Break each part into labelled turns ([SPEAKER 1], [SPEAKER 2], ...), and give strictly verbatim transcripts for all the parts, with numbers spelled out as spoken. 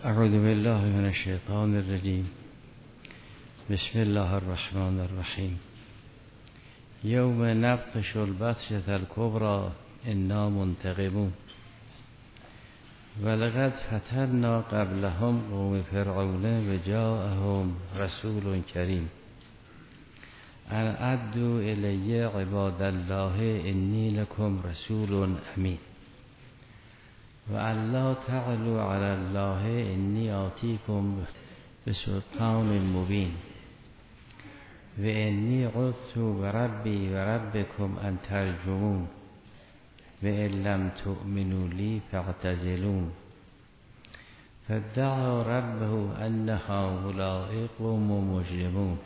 [SPEAKER 1] اعوذ بالله من الشیطان الرجیم. بسم الله الرحمن الرحیم. یوم نبطش البطشة الکبری انا منتقمون ولقد فتنا قبلهم قوم فرعون و جاءهم رسول کریم ان ادوا الی عباد الله انی لکم رسول امین و ان لا تعلوا علی الله انی آتیکم بسلطان مبین و انی عذت بربی و ربکم ان ترجمون و ان لم تؤمنوا لی فاعتزلون فادعا ربه ان هؤلاء قوم مجرمون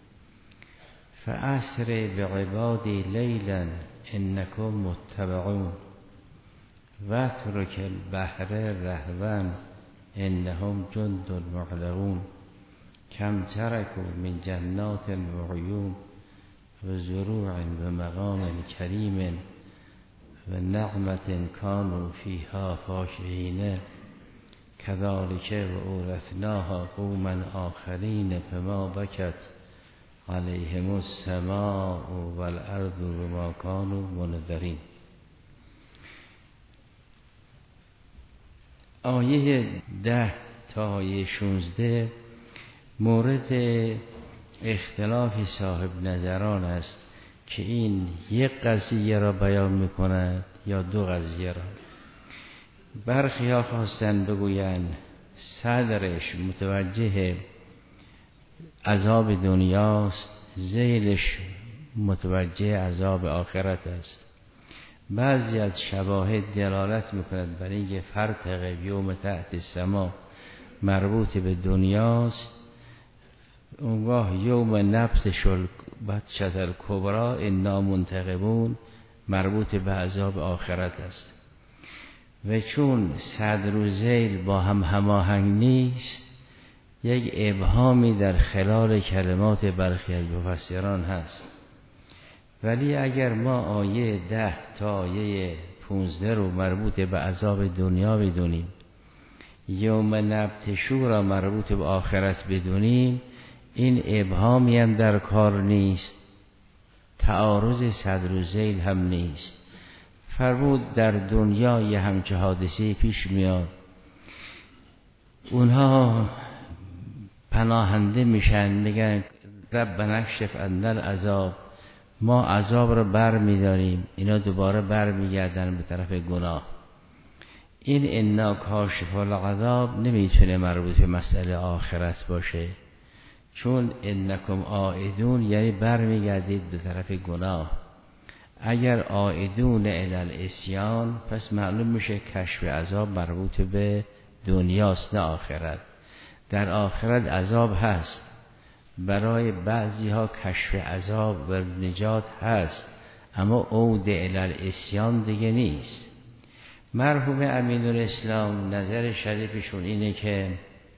[SPEAKER 1] فاسر بعبادی لیلا انکم متبعون واترک البحر رهوا انهم جند مغرقون کم ترکوا من جنات و عیون و زروع و مقام کریم و نعمت کانوا فیها فاکهین کذالک و اورثناها قوما آخرین فما بکت علیهم السماء والارض وما كانوا منذرین. آیه ده تا آیه شانزده مورد اختلاف صاحب نظران است که این یک قضیه را بیان میکند یا دو قضیه را. برخی ها خواستن بگویند صدرش متوجه عذاب دنیاست، ذیلش متوجه عذاب آخرت است. بعضی از شواهد دلالت میکند برای اینکه فرتق یوم تحت السما مربوط به دنیاست. اونگاه یوم نبطش البطشة الکبری انا منتقمون مربوط به عذاب آخرت است. و چون صدر و ذیل با هم هماهنگ نیست، یک ابهامی در خلال کلمات برخی از مفسران هست. ولی اگر ما آیه ده تا آیه پونزده رو مربوط به عذاب دنیا بدونیم، یوم نبطشو را مربوط به آخرت بدونیم، این ابهامی هم در کار نیست، تعارض صدر و ذیل هم نیست. فرمود در دنیا یه همچه حادثه پیش میاد، اونها پناهنده میشن، میگن ربنا اکشف عنا العذاب، ما عذاب رو بر میداریم. اینا دوباره بر میگردن به طرف گناه. این انا کاشف العذاب نمیتونه مربوط به مسئله آخرت باشه، چون انکم عائدون یعنی بر میگردید به طرف گناه. اگر عائدون الی العصیان پس معلوم میشه کشف عذاب مربوط به دنیاست نه آخرت. در آخرت عذاب هست، برای بعضی ها کشف عذاب و نجات هست، اما عود الی العصیان دیگه نیست. مرحوم امین الاسلام نظر شریفشون اینه که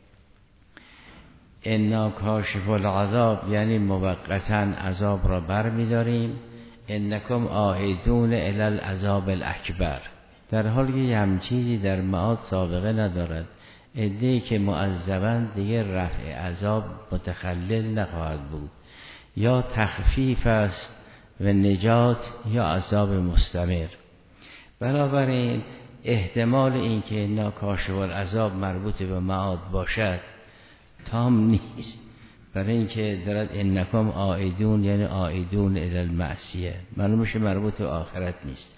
[SPEAKER 1] انا کاشف العذاب یعنی موقتا عذاب را بر می‌داریم، انکم عائدون الی العذاب الاکبر، در حالی که هم چیزی در معاد سابقه ندارد. عده‌ای که معذبند دیگه رفع عذاب متخلل نخواهد بود، یا تخفیف است و نجات یا عذاب مستمر. بنابراین احتمال اینکه انا کاشف العذاب مربوط به معاد باشد تام نیست، برای اینکه دارد انکم عائدون یعنی عائدون الی المعصیه، معلوم میشه مربوط به آخرت نیست،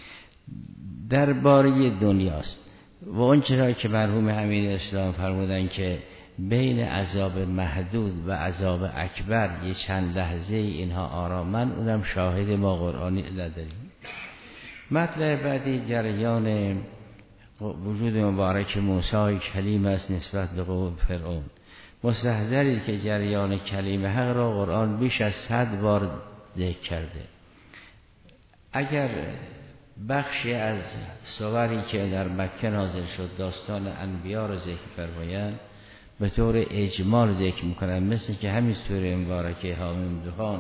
[SPEAKER 1] درباره دنیاست. و اون چرا که مرحوم امین اسلام فرمودن که بین عذاب محدود و عذاب اکبر یه چند لحظه اینها آرامن، اونم شاهد ما قرآنی نداریم. مطلب بعدی جریان وجود مبارک موسی کلیم است نسبت به قوم فرعون. مستحضرید که جریان کلیم حق را قرآن بیش از صد بار ذکر کرده. اگر بخشی از سوری که در مکه نازل شد داستان انبیا را ذکر فرمایند، به طور اجمال ذکر میکنند، مثل که همین سوره مبارکه حامیم دخان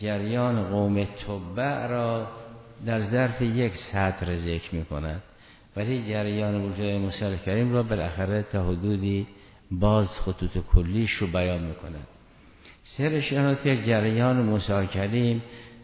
[SPEAKER 1] جریان قوم تبع را در ظرف یک سطر ذکر میکند ولی جریان وجود موسی کریم را بالاخره تا حدودی باز خطوط کلیش رو بیان میکنه. سرش اینه که جریان موسی کریم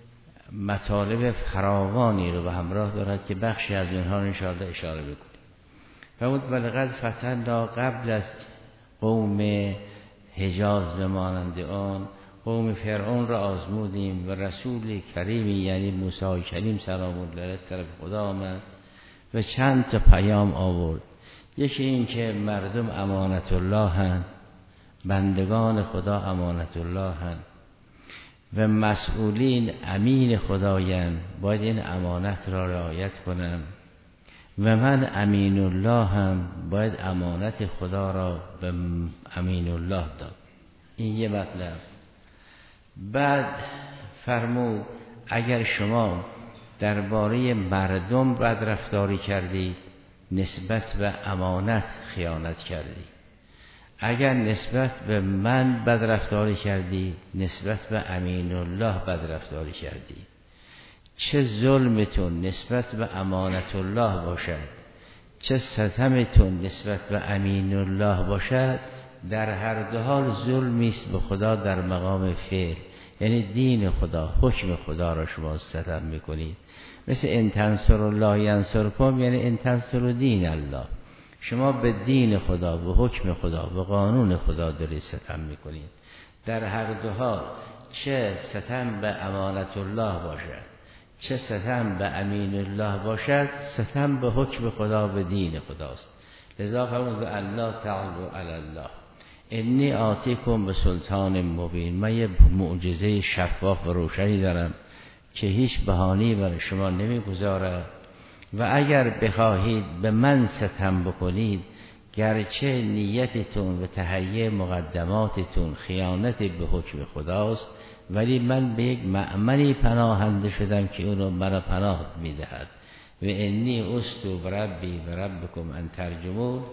[SPEAKER 1] مطالب فراوانی رو به همراه دارد که بخشی از اونها رو انشاءالله اشاره بکنیم. فرمود ولقد فتنا قبل از قوم حجاز به مانند آن قوم فرعون را آزمودیم و رسول کریمی یعنی موسی کریم سلام الله علیه از طرف خدا آمد و چند تا پیام آورد. یکی این که مردم امانت الله هستند، بندگان خدا امانت الله هستند و مسئولین امین خدایند، باید این امانت را رعایت کنم و من امین الله هم باید امانت خدا را به امین الله داد. این یه مطلب. بعد فرمود اگر شما درباره مردم بد رفتاری کردید نسبت به امانت خیانت کردید، اگر نسبت به من بد رفتاری کردید نسبت به امین الله بد رفتاری کردید. چه ظلمتون نسبت به امانت الله باشد، چه ستمتون نسبت به امین الله باشد، در هر دو حال ظلمی است به خدا در مقام فعل، یعنی دین خدا، حکم خدا را شما ستم میکنید. مثل ان تنصروا الله ینصرکم، یعنی ان تنصروا دین الله، شما به دین خدا، به حکم خدا، به قانون خدا دارید ستم میکنید. در هر دو حال چه ستم به امانت الله باشد چه ستم به امین الله باشد، ستم به حکم خدا، به دین خداست. لذا فرمود الله تعالی علی الله انی آتیکم به سلطان مبین، من یه معجزه شفاف و روشنی دارم که هیچ بهانه‌ای برای شما نمیگذارد و اگر بخواهید به من ستم بکنید، گرچه نیتتون و تهیه مقدماتتون خیانت به حکم خداست، ولی من به یک مأمنی پناهنده شدم که اونو مرا پناه میدهد. و انی استو بربی و ربکم ان ترجمون،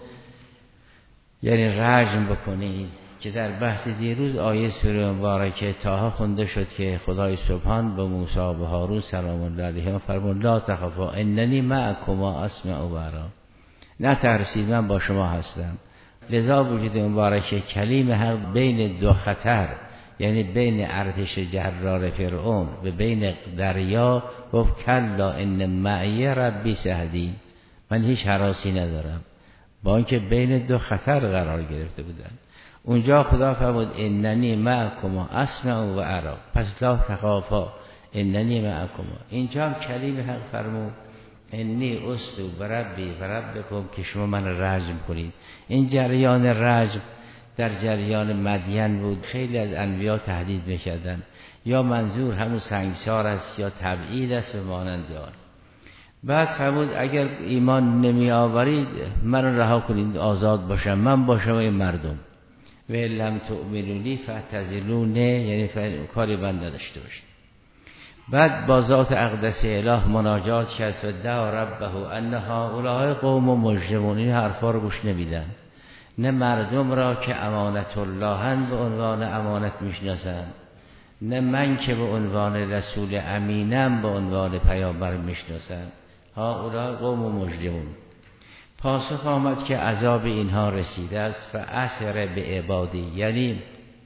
[SPEAKER 1] یعنی رجم بکنید. که در بحث دیروز آیه سوره مبارکه طه خونده شد که خدای سبحان به موسی و هارون سلام الله علیهم فرمود لا تخافا اننی معکما اسمع و ارا، نه ترسید من با شما هستم. لذا وجود مبارکه کلیم حق بین دو خطر، یعنی بین ارتش جرار فرعون و بین دریا، گفت کلا ان معی ربی سهدی، من هیچ هراسی ندارم، با اینکه بین دو خطر قرار گرفته بودن. اونجا خدا فرمود اننی معکما اسمع و ارا، پس لا تخافا اننی معکما. اینجا هم کلیم حق فرمود انی استو بربی و ربکم، که شما من رجم کنید. این جریان رجم در جریان مدین بود، خیلی از انبیا تهدید میکردن، یا منظور همون سنگسار است یا تبعید است و مانند آن. بعد فرمود اگر ایمان نمی آورید من رها کنید آزاد باشم، من باشم این مردم، و لم تؤمنوا لی فاعتزلونی، یعنی کاری من نداشته باشید. بعد با ذات اقدس اله مناجات کرد و دعا ربه ان هؤلاء قوم مجرمون، این حرفا رو گوش نمیدن. نه مردم را که امانت اللهن به عنوان امانت میشناسن، نه من که به عنوان رسول امینم به عنوان پیامبر میشناسن. هؤلاء قوم مجرمون. پاسخ آمد که عذاب اینها رسیده است و اسر به عبادی، یعنی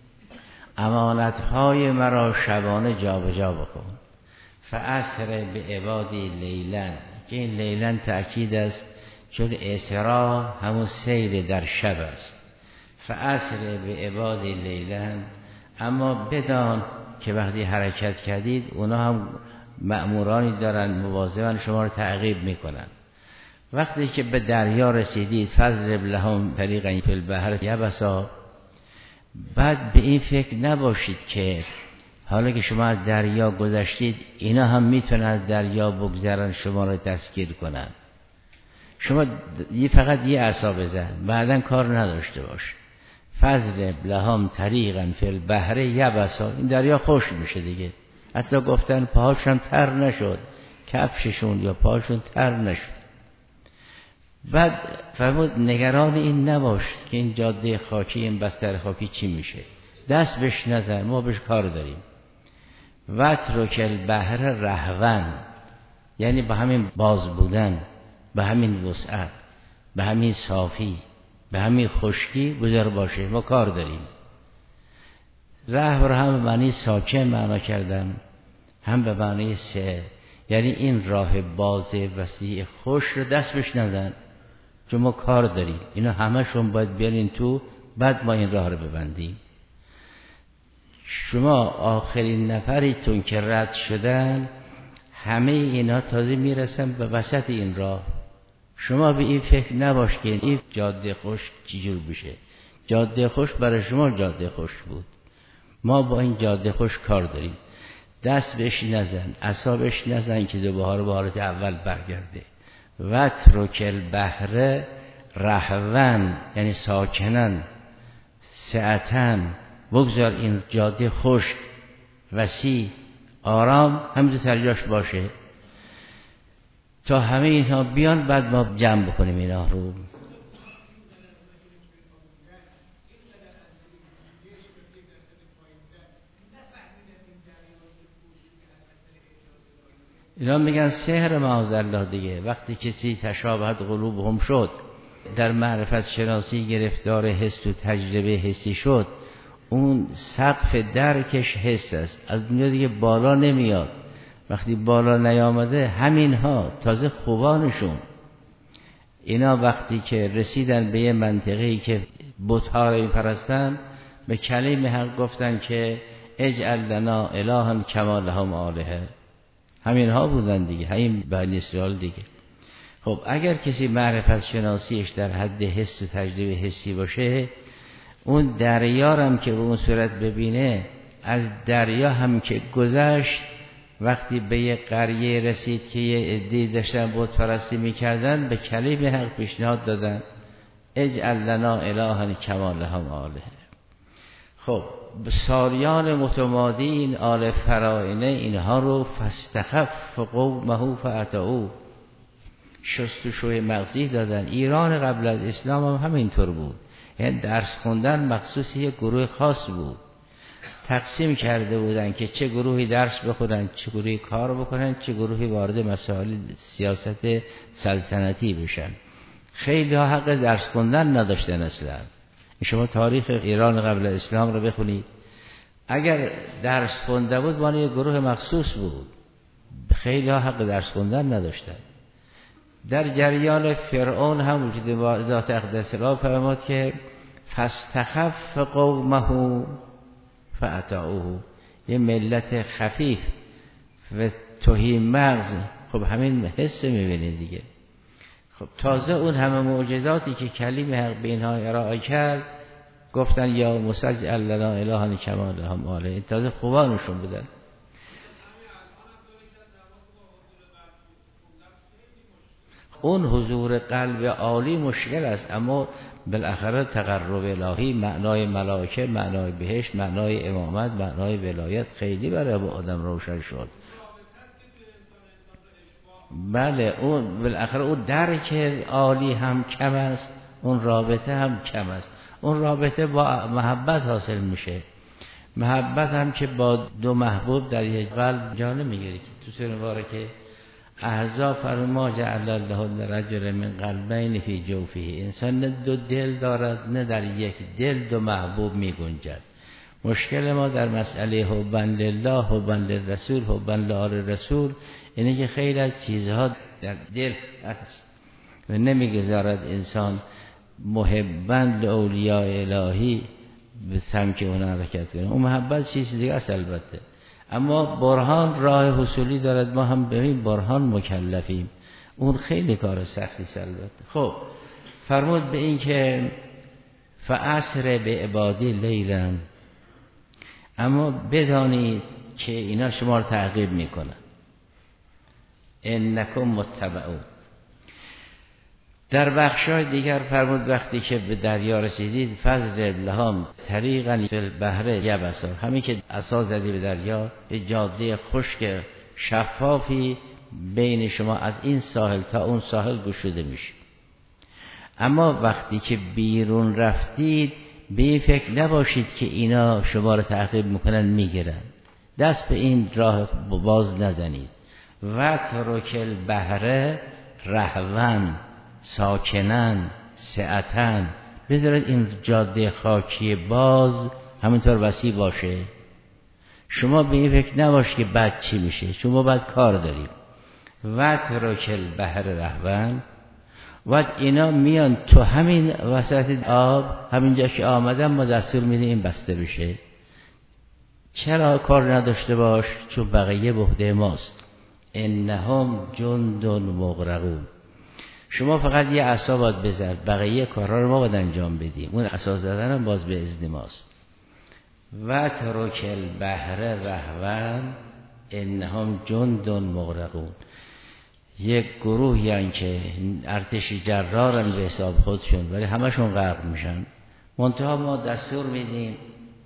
[SPEAKER 1] امانتهای مرا شبانه جا به جا بکن. فاسر به عبادی لیلن، که این لیلن تأکید است چون اسرا همون سیر در شب است. فاسر به عبادی لیلن، اما بدان که وقتی حرکت کردید اونا هم مأمورانی دارن مواظبن شما رو تعقیب میکنن. وقتی که به دریا رسیدید فضرب لهم طریقا فی البحر یبسا، بعد به این فکر نباشید که حالا که شما از دریا گذشتید اینا هم میتونن از دریا بگذرن شما رو دستگیر کنن. شما یه فقط یه عصا بزن، بعدن کار نداشته باش. فضرب لهم طریقا فی البحر یبسا، این دریا خشک میشه دیگه. حتی گفتن پاهاشون تر نشد، کفششون یا پاهاشون تر نشد. بعد فرمود نگران این نباش که این جاده خاکی، این بستر خاکی چی میشه، دست بهش نزن، ما بهش کار داریم. وترک البحر رهون، یعنی با همین باز بودن، به همین وسعت، به همین صافی، به همین خشکی بذار باشه، ما کار داریم. رهب رو هم به معنی ساکن معنا کردن، هم به معنی سه، یعنی این راه باز وسیع خوش رو دست بهش نزن، چون ما کار داریم، اینا همشون باید بیارین تو، بعد ما این راه رو ببندیم. شما آخرین نفریتون که رد شدن، همه اینا تازه میرسن به وسط این راه. شما به این فکر نباش که این جاده خوش چجور بشه. جاده خوش برای شما جاده خوش بود، ما با این جاده خوش کار داریم. دست بهش نزن، اعصابش نزن که دوباره به حالت اول برگرده. وترک البحر رهون، یعنی ساکنن، سعتن، بگذار این جاده خوش، وسیع، آرام، همینجور سرجاش باشه تا همه اینها بیان، بعد ما جمع بکنیم اینا رو. اینا میگن سحر معاذالله دیگه. وقتی کسی تشابهت قلوبهم شد، در معرفت شناسی گرفتار حس و تجربه حسی شد، اون سقف درکش حس است، از دنیا دیگه بالا نمیاد. وقتی بالا نیامده، همین ها تازه خوبانشون، اینا وقتی که رسیدن به یه منطقه‌ای که بت‌ها رو می‌پرستن، به کلمه حق گفتن که اجعل لنا الها کما لهم آلهه. همین ها بودن دیگه، همین بنی اسرائیل دیگه. خب اگر کسی معرفت شناسیش در حد حس و تجربه حسی باشه، اون دریا هم که به اون صورت ببینه، از دریا هم که گذشت، وقتی به یه قریه رسید که یه عده‌ای داشتن بت پرستی میکردن، به کلمه حق پیشنهاد دادن اجعل لنا الها کما لهم آلهه. خب سالیان متمادی این آل فراعنه اینها رو فاستخف قومه فاتعوه، شستشوی مغزی دادن. ایران قبل از اسلام هم همینطور بود، یعنی درس خوندن مخصوص یک گروه خاص بود. تقسیم کرده بودن که چه گروهی درس بخونن، چه گروهی کار بکنن، چه گروهی وارد مسائل سیاست سلطنتی بشن. خیلی ها حق درس خوندن نداشتن اصلا. شما تاریخ ایران قبل اسلام رو بخونید، اگر درس خونده بود معنی یک گروه مخصوص بود، خیلی ها حق درس خوندن نداشتن. در جریان فرعون هم وجود ذات اقدس را فرمود که فاستخف قومه فاتعوه، یه ملت خفیف و تهی مغز. خب همین حس میبینید دیگه. خب تازه اون همه معجزاتی که کلیم حق به اینها ارائه کرد، گفتن یا موسی اجعل لنا الها کما لهم آلهه، تازه خوبانشون بودن. اون حضور قلب عالی مشکل است، اما بالاخره تقرب الهی، معنای ملائکه، معنای بهشت، معنای امامت، معنای ولایت خیلی برای آدم روشن شد. بله اون بالاخره اون درک عالی هم کم است، اون رابطه هم کم است. اون رابطه با محبت حاصل میشه. محبت هم که با دو محبوب در یک قلب جا نمیگیره. تو سوره مبارکه احزاب فرما جعل الله لرجل من قلبین فی جوفه، انسان نه دو دل دارد، نه در یک دل دو محبوب می گنجد. مشکل ما در مسئله حبا لله، حبا للرسول، حبا لآل رسول اینه که خیلی از چیزها در دل است و نمیگذارد انسان محبا لاولیاء الهی به سمت اون حرکت کنه. اون محبت چیز دیگه است البته، اما برهان راه حصولی دارد، ما هم به این برهان مکلفیم. اون خیلی کار سختی است البته. خب فرمود به این که فاسر به عبادی لیلا، اما بدانید که اینا شما رو تعقیب میکنن. انکم متبعون. در بخشای دیگر فرمود وقتی که به دریا رسیدید فضرب لهم طریقا فی البحر یبسا، همین که عصا زدی به دریا، جاده خشک شفافی بین شما از این ساحل تا اون ساحل گشوده میشه. اما وقتی که بیرون رفتید به فکر نباشید که اینا شما رو تعقیب میکنن میگیرن، دست به این راه باز نزنید. وترک البحر رهون، ساکنن، سعتن. بذارید این جاده خاکی باز همینطور وسیع باشه. شما به این فکر نباش که بعد چی میشه، شما بعد کار داریم. و ترکل بحر رهون، و اینا میان تو همین وسط آب، همینجا که آمدن ما دستور میدیم این بسته بشه. چرا کار نداشته باش؟ چون بقیه به عهده ماست. انهم جند مغرقون. شما فقط یه عصا باید بزن، بقیه کارها رو ما باید انجام بدیم. اون عصا زدن هم باز به اذن ماست. و ترک البحر رهون انهم جند مغرقون. یک گروه یعنی که ارتش جرارن به حساب خودشون، ولی همشون غرق میشن. منتها ما دستور میدیم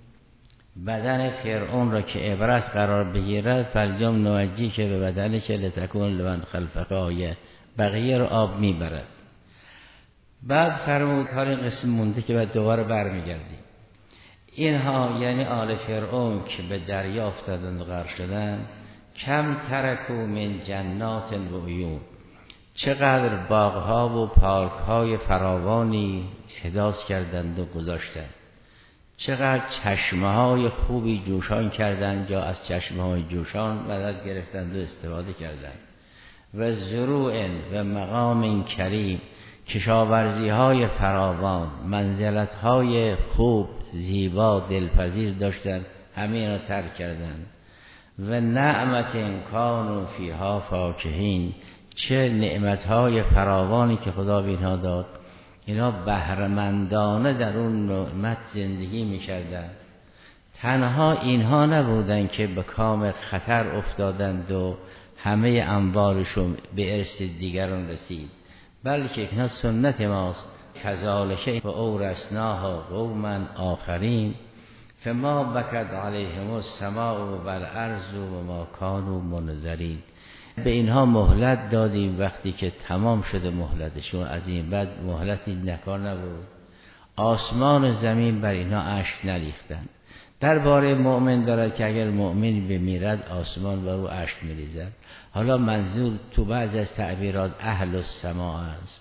[SPEAKER 1] بدن فرعون را که عبرت قرار بگیرد، فلیوم نوجی که به بدنی که لتکون لمن خلفک آیه، بقیه رو آب میبرد. بعد فرمود حال این قسم مونده که بعد دوباره برمیگردیم. اینها یعنی آل فرعون که به دریا افتادند و غرق شدند، کم ترکو من جنات و عیون، چقدر باغها و پارکهای فراوانی احداث کردند و گذاشتند، چقدر چشمه های خوبی جوشان کردند، یا از چشمه های جوشان مدد گرفتند و استفاده کردند. و زروع و مقام کریم، کشاورزی های فراوان، منزلت های خوب زیبا دلپذیر داشتند، همین را ترک کردند. و نعمت کانوا فیها فاکهین، چه نعمت های فراوانی که خدا به اینها داد، اینا بهره‌مندانه در اون نعمت زندگی می‌کردند. تنها اینها نبودند که به کام خطر افتادند و همه اموالشون به ارث دیگران رسید، بلکه اینها سنت ماست. کذالک و اورثناها قوما آخرین فما بکت علیهم السماء و الارض و ما کانوا منذرین. به اینها مهلت دادیم، وقتی که تمام شده مهلتشون، از این بعد مهلتی نکار نبود. آسمان و زمین بر اینها اشک نریختند. درباره مؤمن دارد که اگر مؤمن بمیرد آسمان بر او اشک میریزد. حالا منظور تو بعض از تعبیرات اهل السماء است،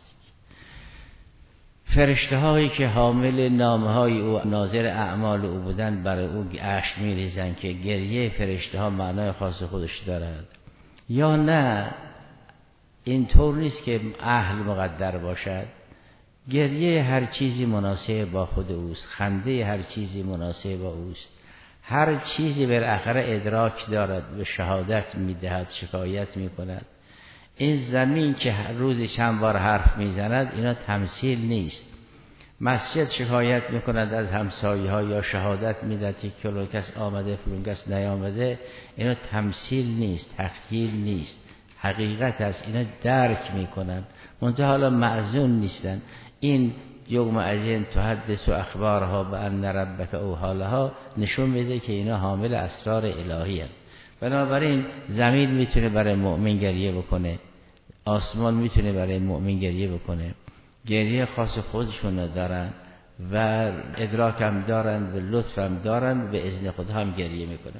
[SPEAKER 1] فرشته هایی که حامل نامه های او، ناظر اعمال او بودن، برای او اشک میریزن که گریه فرشته ها معنای خاص خودش دارد. یا نه اینطور نیست که اهل مقدر باشد، گریه هر چیزی مناسب با خود اوست، خنده هر چیزی مناسب با اوست. هر چیزی بالاخره ادراک دارد، به شهادت میدهد، شکایت میکند. این زمین که روزی چند بار حرف میزند اینا تمثیل نیست. مسجد شکایت میکند از همسایه ها یا شهادت میدهد که فلان کس آمده فلان کس نیامده، اینا تمثیل نیست، تخیل نیست، حقیقت است. اینا درک میکنن، منتها حالا معزون نیستن. این یوم ازین تحدث اخبارها بان ربک اوحالها نشون میده که اینا حامل اسرار الهی هستند. بنابراین زمین میتونه برای مؤمن گریه بکنه، آسمان میتونه برای مؤمن گریه بکنه. گریه خاص خودشون دارن و ادراک هم دارن و لطف هم دارن و به اذن خدا هم گریه میکنن.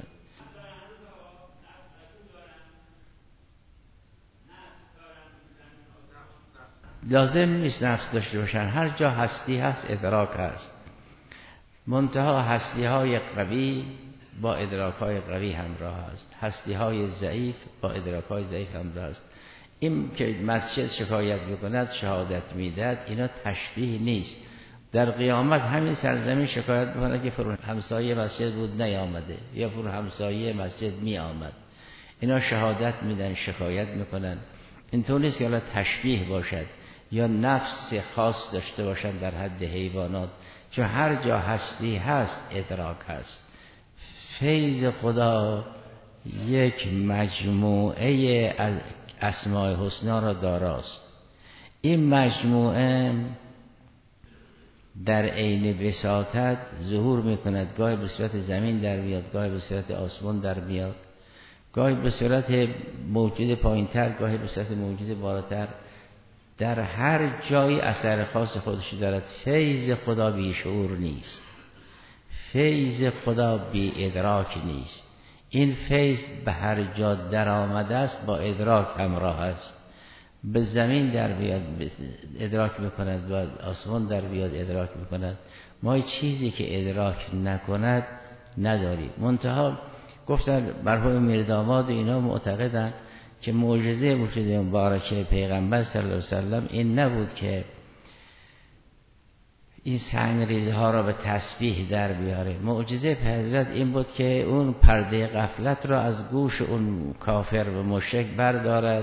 [SPEAKER 1] لازم نیست نفس داشته باشن، هر جا هستی هست ادراک هست. منتها هستی های قوی با ادراک های قوی همراه است، هستی های ضعیف با ادراک های ضعیف همراه است. این که مسجد شکایت بکند، شهادت میدهد، اینا تشبیه نیست. در قیامت همین سرزمین شکایت بکند که فرون همسایه مسجد بود نیامده، یا فرون همسایه مسجد می آمد. اینا شهادت میدن، شکایت میکنن. اینطور نیست که حالا تشبیه باشد یا نفس خاص داشته باشد در حد حیوانات، چون هر جا هستی هست ادراک هست. فیض خدا یک مجموعه از اسماء حسنا را داراست. این مجموعه در عین وساطت ظهور میکند، گاهی به صورت زمین در میاد، گاهی به صورت آسمان در میاد، گاهی به صورت موجود پایینتر، گاهی به صورت موجود بالاتر. در هر جایی اثر خاص خودش دارد. فیض خدا بی شعور نیست، فیض خدا بی ادراک نیست. این فیض به هر جا در آمده است با ادراک همراه است به زمین در بیاد ادراک میکند و آسمان در بیاد ادراک میکند. ما چیزی که ادراک نکند نداریم. منتها گفتن مرحوم میرداماد اینا معتقدن که معجزه وجود مبارک پیغمبر صلی الله علیه وسلم این نبود که این سنگریزه ها را به تسبیح در بیاره. معجزه حضرت این بود که اون پرده غفلت را از گوش اون کافر و مشرک بردارد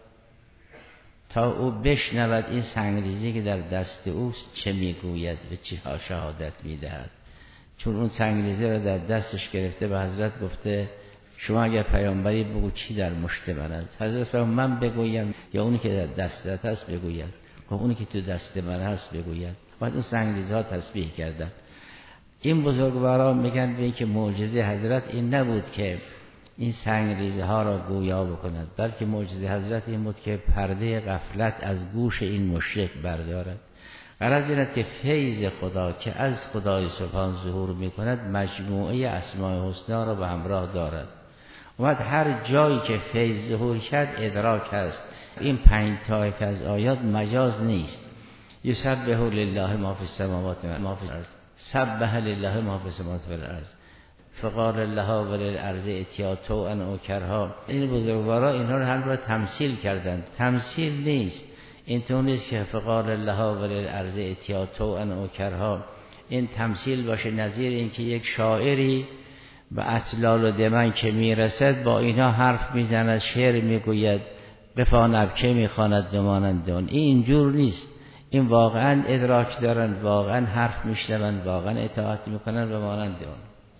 [SPEAKER 1] تا او بشنود این سنگریزی که در دست اوست چه میگوید و چه شهادت میدهد. چون اون سنگریزه را در دستش گرفته به حضرت گفته شما اگر پیامبری بگو چی در مشت من است. حضرت فرمود من بگویم یا اونی که در دستت هست بگوید؟ گفت اونی که تو دست من هست بگوید. بعد اون سنگریزه ها تسبیح کردن. این بزرگواران میگن به این که معجزه حضرت این نبود که این سنگریزه ها را گویا بکند، بلکه معجزه حضرت این بود که پرده غفلت از گوش این مشرک بردارد. غرض این است که فیض خدا که از خدای سبحان ظهور میکند مجموعه اسماء الحسنا را به همراه دارد. وقت هر جایی که فیض ظهور کرد ادراک هست. این پنج طایفه از آیات مجاز نیست. یسبح لله ما فی السماوات و ما فی الارض، سبح لله ما فی السماوات و الارض، فقال لها وللارض اتیا طوعا او کرها. این بزرگوارا اینها رو هر بار تمثیل کردند. تمثیل نیست. این تو نیست که فقال لها وللارض اتیا طوعا او کرها این تمثیل باشه، نظیر این که یک شاعری به اطلال و دمن که میرسد با اینها حرف میزند، شعر میگوید، قفا نبکه میخواند دمانند دون. این اینجور نیست. این واقعا ادراک دارند، واقعا حرف میشنوند، واقعا اطاعت میکنند و مانند اون.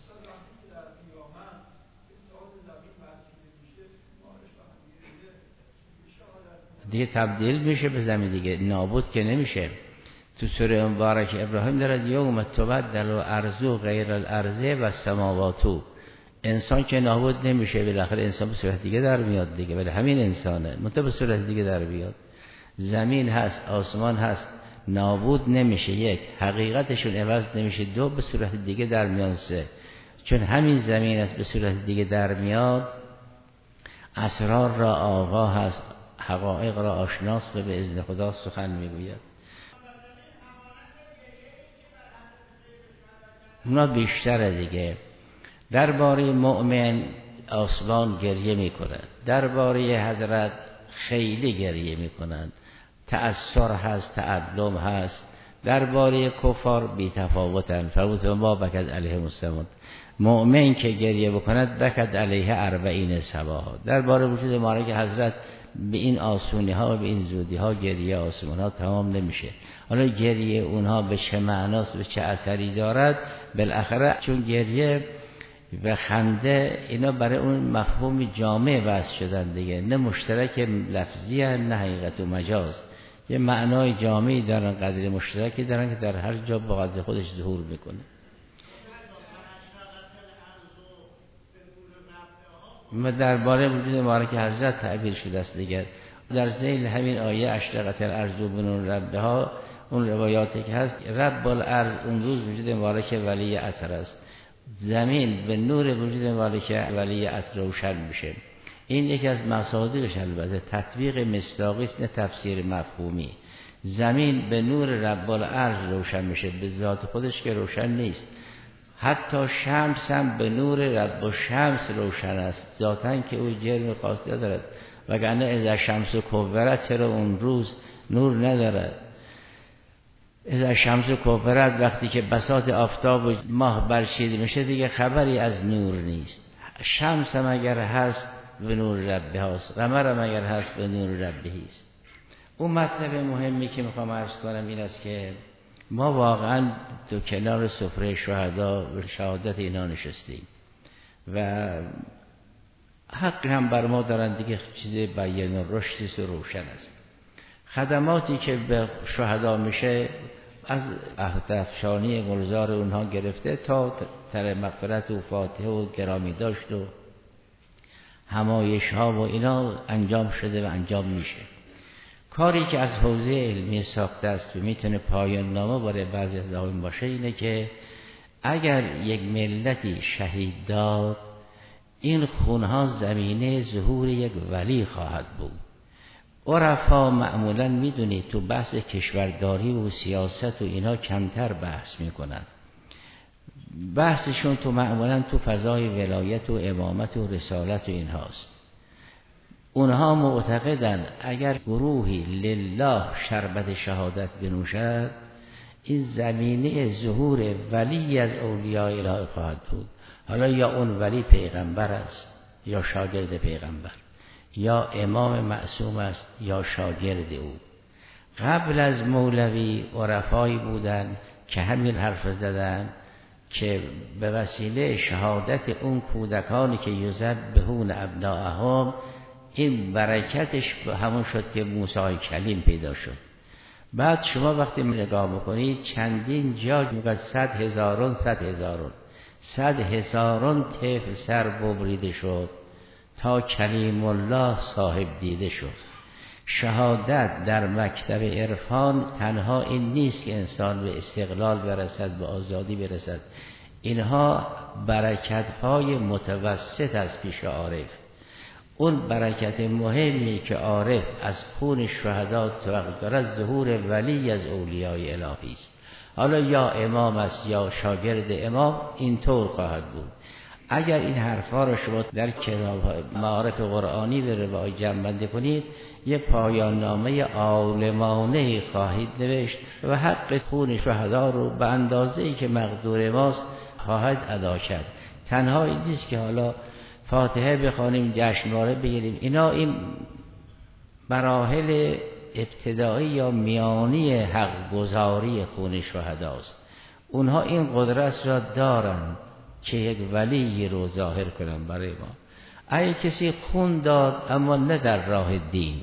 [SPEAKER 1] دیگه تبدیل میشه به زمین، دیگه نابود که نمیشه. تو سوره مبارک ابراهیم دارد یوم تبدل الارض غیر الارض و السماوات. انسان که نابود نمیشه، بالاخره انسان به صورت دیگه در میاد دیگه، ولی همین انسانه منتها به صورت دیگه در بیاد. زمین هست، آسمان هست، نابود نمیشه. یک، حقیقتشون عوض نمیشه. دو، به صورت دیگه در میان. سه، چون همین زمین است به صورت دیگه در میاد، اسرار را آقا هست، حقایق را آشناست و به اذن خدا سخن میگوید. اونا بیشتره دیگه. درباره مؤمن آسمان گریه میکنند، درباره حضرت خیلی گریه میکنند، تأثر هست، تعلم هست. درباره کفار بی تفاوتن. فرمود ما بکد علیه السلام، مؤمن که گریه بکند بکد علیه اربعین سبا. درباره وجود مبارک حضرت به این آسونی ها و به این زودی ها گریه آسمان ها تمام نمیشه. حالا گریه اونها به چه معناست و چه اثری دارد؟ بالاخره چون گریه و خنده اینا برای اون مفهوم جامع وضع شدن دیگه، نه مشترک لفظی هست نه حقیقت و مجاز. یه معنای جامعی دارن، قدر مشترکی دارن که در هر جا با قدر خودش ظهور میکنه. ما درباره وجود مبارک حضرت تعبیر شده است دیگر. در ذیل همین آیه اشرقت الارض بنور ربها، اون روایاتی که هست رب الارض اون روز وجود مبارک ولی عصر است. زمین به نور وجود مبارک ولی عصر روشن میشه. این یکی از مصادیقش البته تطبیق مصداقی است نه تفسیر مفهومی. زمین به نور رب الارض روشن میشه، به ذات خودش که روشن نیست. حتی شمس هم به نور رب الشمس روشن است، ذاتاً که او جرم خاصی ندارد. وگرنه اذا شمس کورت چرا اون روز نور ندارد؟ اذا شمس کورت وقتی که بساط آفتاب و ماه برچیده میشه دیگه خبری از نور نیست. شمس هم اگر هست به نور ربه هاست، قمر هم اگر هست به نور ربه است. اون مطلب مهمی که میخوام عرض کنم این است که ما واقعا تو کنار سفره شهدا و شهادت اینا نشستیم و حق هم بر ما دارن دیگه، چیز بیان و رشدیست و روشن است. خدماتی که به شهدا میشه از اهدافشانی گلزار اونها گرفته تا تر مغفرت و فاتحه و گرامی داشت و همایش ها و اینا انجام شده و انجام میشه. کاری که از حوزه علمی ساخته است و میتونه پایان نامه برای بعضی از آقایون باشه اینه که اگر یک ملتی شهید داد، این خونها زمینه ظهور یک ولی خواهد بود. عرفا معمولا میدونید تو بحث کشورداری و سیاست و اینا کمتر بحث میکنن، بحثشون تو معمولا تو فضای ولایت و امامت و رسالت و اینهاست. اونها معتقدن اگر گروهی لله شربت شهادت بنوشد، این زمینه ظهور ولی از اولیاء الهی خواهد بود. حالا یا اون ولی پیغمبر است یا شاگرد پیغمبر، یا امام معصوم است یا شاگرد او. قبل از مولوی عرفایی بودن که همین حرف زدن که به وسیله شهادت اون کودکانی که یذبحون ابناءهم، این برکتش همون شد که موسی کلیم پیدا شد. بعد شما وقتی نگاه میکنید چندین جا میگه صد هزارون صد هزارون صد هزارون طفل سر ببریده شد تا کلیم الله صاحب دیده شد. شهادت در مکتب عرفان تنها این نیست که انسان به استقلال برسد، به آزادی برسد. اینها برکت‌های متوسط از پیش عارف. اون برکت مهمی که عارف از خون شهدا توقع دارد ظهور ولی از اولیاء الهی است. حالا یا امام است یا شاگرد امام، اینطور خواهد بود. اگر این حرفا رو شما در کتاب‌های معارف قرآنی به روای جمع کنید، یه پایان نامه عالمانه خواهید نوشت و حق خون شهدا رو به اندازه‌ای که مقدور ماست خواهد ادا کرد. تنها این نیست که حالا فاتحه بخوانیم، جشنواره بگیریم. اینا این مراحل ابتدایی یا میانی حق گزاری خون شهداست. اونها این قدرت را دارن که یک ولی رو ظاهر کنن برای ما. اگه کسی خون داد اما نه در راه دین،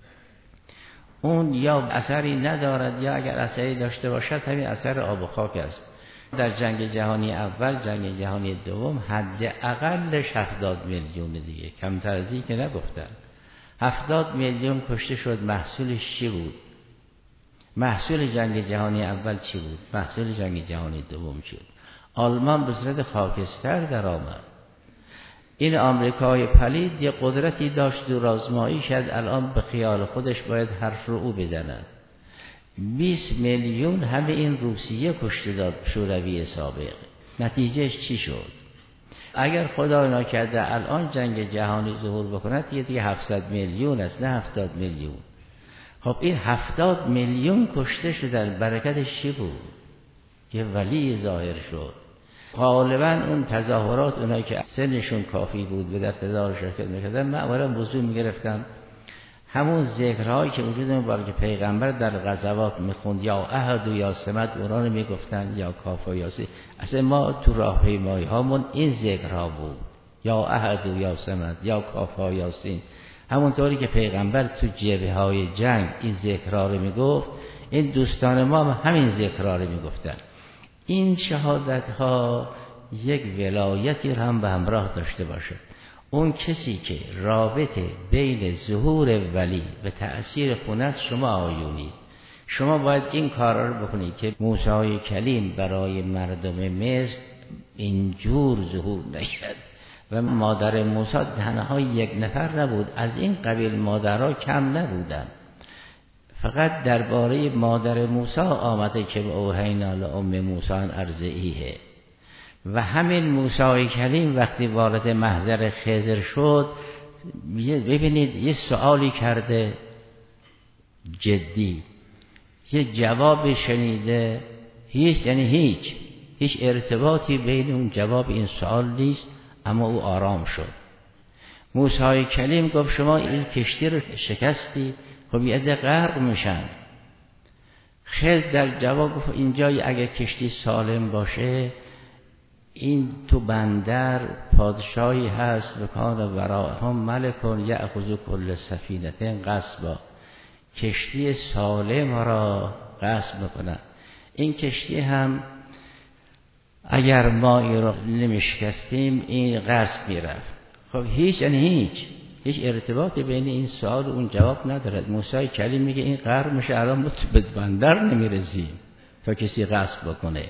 [SPEAKER 1] اون یا اثری ندارد یا اگر اثری داشته باشد همین اثر آب و خاک است. در جنگ جهانی اول، جنگ جهانی دوم حد اقلش هفتاد میلیون دیگه، کمتر از این که نگفتن. هفتاد میلیون کشته شد. محصولش چی بود؟ محصول جنگ جهانی اول چی بود؟ محصول جنگ جهانی دوم چی بود؟ آلمان به صورت خاکستر در آمد. این آمریکای پلید یه قدرتی داشت دورآزمایی کرد، الان به خیال خودش باید حرف رو او بزند. بیست میلیون همه این روسیه کشته داد شوروی سابق. نتیجهش چی شد؟ اگر خدا نکرده الان جنگ جهانی ظهور بکند یه دیگه هفتصد میلیون است، نه هفتاد میلیون. خب این هفتاد میلیون کشته شدن، برکتش چی بود؟ یه ولی ظاهر شد. غالبا اون تظاهرات اونایی که سنشون کافی بود به در تظاهر شرکت میکردن معمولا وضوع میگرفتن همون ذکرهایی که وجود اون که پیغمبر در غزوات میخوند، یا احد و یا صمد، اونا رو میگفتن، یا کاف و یاسین. اصلا ما تو راهپیمایی هامون این ذکرها بود، یا احد و یا صمد، یا کاف و یاسین. همونطوری که پیغمبر تو جبهه های جنگ این ذکرها رو میگفت، این دوستان ما هم همین ذکرها رو میگفتن. این شهادت ها یک ولایتی رو هم به همراه داشته باشه. اون کسی که رابطه بین ظهور ولی و تأثیر خونه شما آیونید، شما باید این کارا رو بکنید که موسی کلیم برای مردم مصر اینجور ظهور نکرد و مادر موسی تنها یک نفر نبود، از این قبیل مادرها کم نبودن. فقط درباره مادر موسی آمده که به اوحینا لام موسی ارضعیه. و همین موسی کلیم وقتی وارد محضر خضر شد، ببینید یه سوالی کرده جدی، یه جواب شنیده، هیچ یعنی هیچ هیچ ارتباطی بین اون جواب این سوال نیست، اما او آرام شد. موسی کلیم گفت شما این کشتی رو شکستی، خب یه عده غرق میشن. خضر در جواب گفت اینجا اگه کشتی سالم باشه، این تو بندر پادشاهی هست و کان وراءهم ملکون یأخذ کل سفینه غصبا، کشتی سالم را غصب میکنن. این کشتی هم اگر ما این رو نمیشکستیم این غصب میرفت. خب هیچ یعنی هیچ هیچ ارتباطی بین این سوال و اون جواب ندارد. موسی کلیم میگه این غرق میشه، الان ما به بندر نمیرسیم تا کسی غصب بکنه.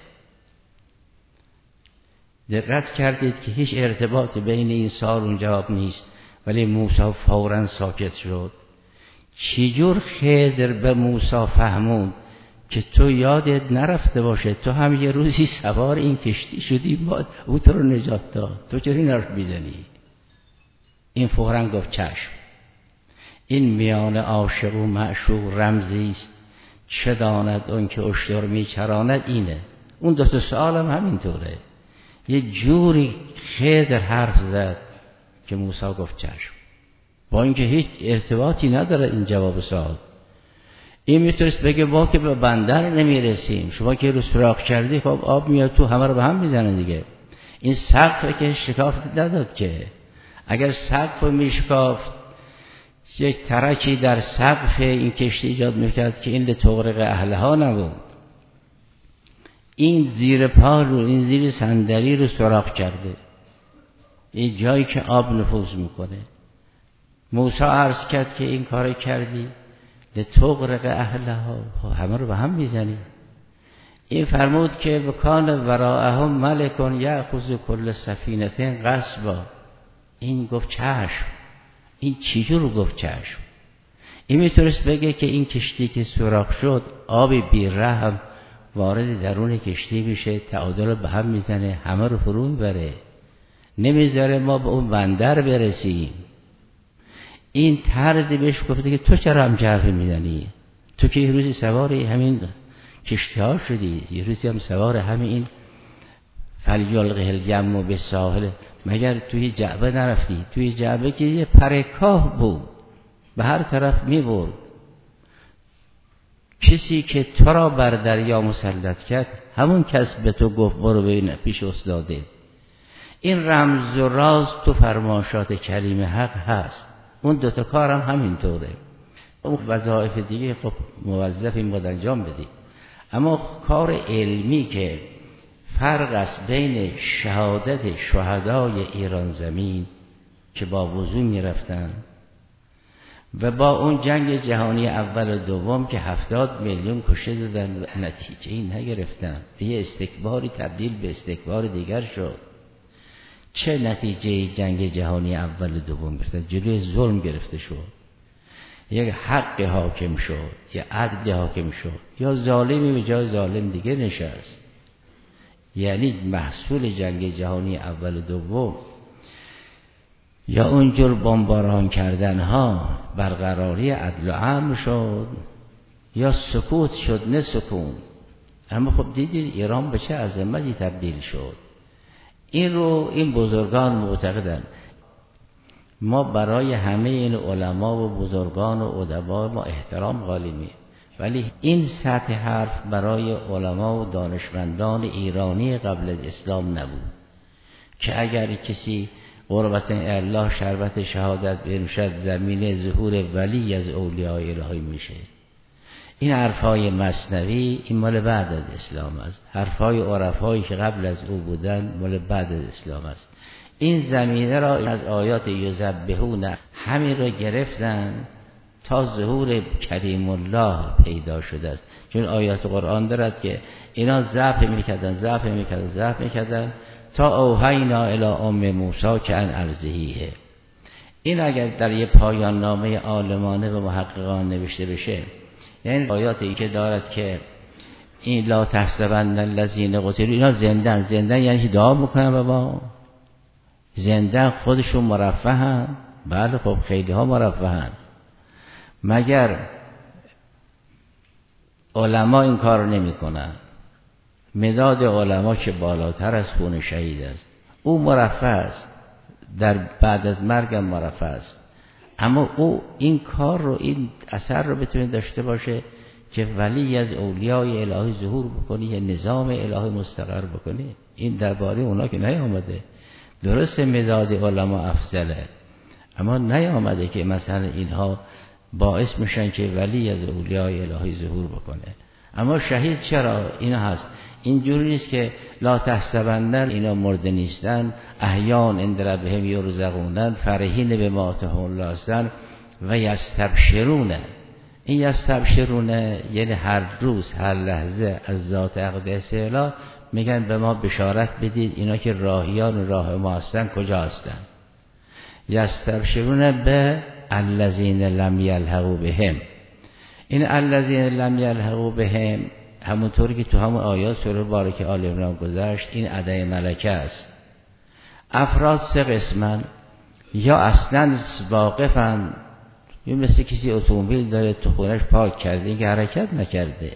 [SPEAKER 1] دقت کردید که هیچ ارتباطی بین این سوال و اون جواب نیست، ولی موسی فوراً ساکت شد. چجور خضر به موسی فهمون که تو یادت نرفته باشه تو هم یه روزی سوار این کشتی شدی، با او تو رو نجات داد، تو چرا این حرف میزنی؟ این فوراً گفت چشم. این میان عاشق و معشوق رمزی است، چه داند اون که اشتر میچراند. اینه اون دو تا سوال هم همینطوره. یه جوری خضر حرف زد که موسی گفت چشم، با اینکه هیچ ارتباطی نداره این جواب سوال. این میتونست بگه با که به بندر نمیرسیم، شما که رو سوراخ کردی خب آب میاد تو، همه رو به هم میزنه دیگه. این سقف که شکافت نداد که، اگر سقف رو میشکافت یک ترکی در سقف این کشتی ایجاد میکرد که این لتغرق اهلها نبود. این زیر پا رو، این زیر صندلی رو سوراخ کرده، این جایی که آب نفوذ میکنه. موسی عرض کرد که این کار کردی لتغرق اهلها، همه رو به هم میزنی. این فرمود که بکان وراءهم ملکون یأخذ کل سفینه غصبا. این گفت چشم. این چجور گفت چشم؟ این میتونست بگه که این کشتی که سوراخ شد آب بی‌رحم وارد درون کشتی میشه، تعادل به هم میزنه، همه رو فرو میبره، نمیذاره ما به اون بندر برسیم. این طرزی بهش گفته که تو چرا هم جعفه میزنی؟ تو که یه روزی سوار همین کشتی ها شدی، یه روزی هم سوار همین این فلیلقه الجم و به ساحل، مگر توی جعبه نرفتی؟ توی جعبه که یه پرکاه بود به هر طرف میبرد. کسی که تو را بر دریا مسلط کرد همون کس به تو گفت برو ببین پیش استاده. این رمز و راز تو فرماشات کلیم حق هست. اون دوتا کار هم همینطوره. اون وظایف دیگه خب موظف این باید انجام بدی، اما کار علمی که فرق است بین شهادت شهدای ایران زمین که با وضو میرفتن و با اون جنگ جهانی اول و دوم که هفتاد میلیون کشته دادن و نتیجه این نگرفتن، یه استکباری تبدیل به استکبار دیگر شد. چه نتیجه جنگ جهانی اول و دوم گرفتن؟ جلوی ظلم گرفته شد، یک حق حاکم شد، یک عدل حاکم شد، یا ظالمی به جای ظالم دیگه نشست. یعنی محصول جنگ جهانی اول و دوم یا اونجور بمباران کردن ها برقراری عدل و امر شد یا سکوت شد نه سکون. اما خب دیدید ایران به چه عظمتی تبدیل شد. این رو این بزرگان معتقدن. ما برای همه این علما و بزرگان و ادبا ما احترام قائلیم، ولی این سطح حرف برای علما و دانشمندان ایرانی قبل از اسلام نبود که اگر کسی قربت الله شربت شهادت بنوشد زمینه ظهور ولی از اولیاء الهی میشه. این حرفای مثنوی این مال بعد از اسلام است. حرفای عرفایی که قبل از او بودن مال بعد از اسلام است. این زمینه را از آیات یذبحون همین را گرفتن تا ظهور کریم الله پیدا شده است. چون آیات قرآن دارد که اینا ذبح میکردن ذبح میکردن ذبح میکردن تا اوحینا الی ام موسی که ان ارضیه. این اگر در یه پایان نامه عالمانه و محققان نوشته بشه، یعنی آیاتی که دارد که این لا تحسبن الذین قتلوا، اینا زندن زندن یعنی دعا میکنن و با زندن خودشون مرفهن. بله خب خیلی ها مرفهن، مگر علما این کار نمی کنن؟ مداد علما که بالاتر از خون شهید است، او مرفه است، در بعد از مرگ هم مرفه است، اما او این کار رو این اثر رو بتونه داشته باشه که ولی از اولیاء الهی ظهور بکنه، یه نظام الهی مستقر بکنه. این درباره اونا که نیامده. درسته مداد علما افضله، اما نیامده که مثلا اینها باعث میشن که ولی از اولیاء الهی ظهور بکنه. اما شهید چرا اینا هست؟ اینجوری نیست که لا تحسبن اینا مرده نیستن، احیان عند ربهم یرزقون فرحین بما آتاهم الله هستن و یستبشرون. این یستبشرون یعنی هر روز هر لحظه از ذات اقدس اله میگن به ما بشارت بدید اینا که راهیان راه ما هستن کجا هستن. یستبشرون به الذین لم یلحقوا بهم. این الذین لم یلحقوا بهم همونطوری که تو همون آیات سوره بارکه آل عمران گذشت، این عدم ملکه است. افراد سه قسمن، یا اصلا واقفن، یا مثل کسی اتومبیل داره تو خونش پارک کرده که حرکت نکرده.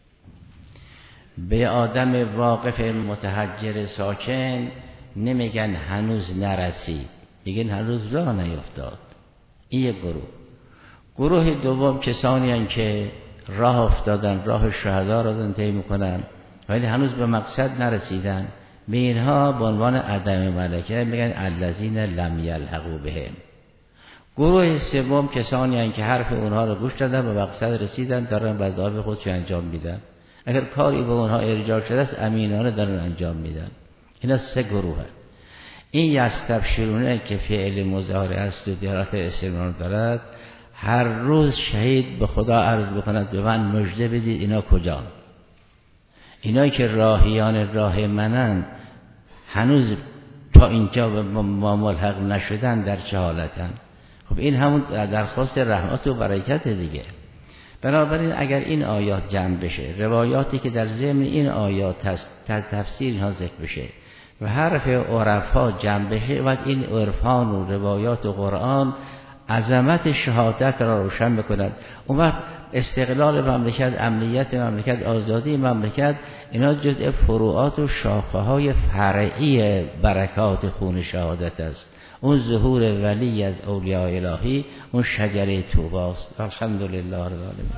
[SPEAKER 1] به آدم واقف متحجر ساکن نمیگن هنوز نرسید، میگن هنوز راه نیفتاد. این یک گروه. گروه دوم کسانی هستند که راه افتادن، راه شهدا را دارن طی میکنن ولی هنوز به مقصد نرسیدن، به اینها به عنوان عدم ملکه میگن الذین لم یلحقوا بهم. گروه سوم کسانی هستند که حرف اونها رو گوش دادن، به مقصد رسیدن، دارن وظایف خودشون انجام میدن. اگر کاری به اونها ارجاع شده است امینانه دارن انجام میدن. اینا سه گروه هست. این یستبشرونه که فعل مضارع است و دلالت استمرار دارد، هر روز شهید به خدا عرض بکند به من مژده بدید اینا کجا؟ اینایی که راهیان راه منن هنوز تا اینجا ما ملحق نشدن در چه حالتن؟ خب این همون درخواست رحمت و برکت دیگه. بنابراین اگر این آیات جمع بشه، روایاتی که در ضمن این آیات هست در تفسیر اینها ذکر بشه و حرف عرفا جمع بشه، و این عرفان و روایات و قرآن عظمت شهادت را روشن بکند. اون وقت استقلال مملکت، امنیت مملکت، آزادی مملکت، اینا جزء فروعات و شاخه های فرعی برکات خون شهادت است. اون ظهور ولی از اولیاء الهی، اون شجره طوبی است. الحمدلله رب العالمین.